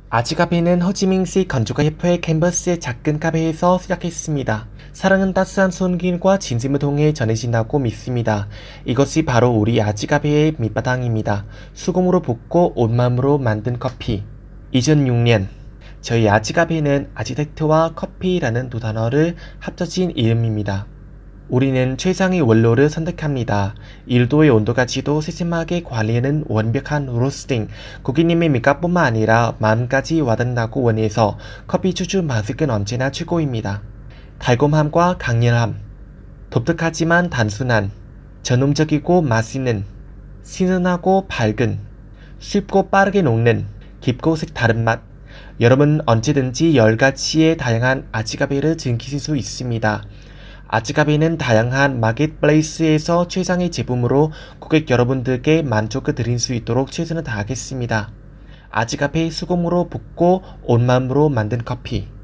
아지카페는 호치민시 건조가 협회 캔버스의 작은 카페에서 시작했습니다. 사랑은 따스한 손길과 진심을 통해 전해진다고 믿습니다. 이것이 바로 우리 아지카페의 밑바탕입니다. 수공으로 붓고 온맘으로 만든 커피. 2006년 저희 아지카페는 아지텍트와 커피라는 두 단어를 합쳐진 이름입니다. 우리는 최상의 원료를 선택합니다. 1도의 온도까지도 세심하게 관리하는 완벽한 로스팅, 고객님의 미각뿐만 아니라 마음까지 와닿는다고 원해서 커피 추출 맛은 언제나 최고입니다. 달콤함과 강렬함, 독특하지만 단순한, 전음적이고 맛있는, 신선하고 밝은, 쉽고 빠르게 녹는, 깊고 색다른 맛. 여러분 언제든지 10가지의 다양한 아지카페를 즐기실 수 있습니다. 아지카페는 다양한 마켓플레이스에서 최상의 제품으로 고객 여러분들께 만족을 드릴 수 있도록 최선을 다하겠습니다. 아지카페 수공으로 붓고 온맘으로 만든 커피.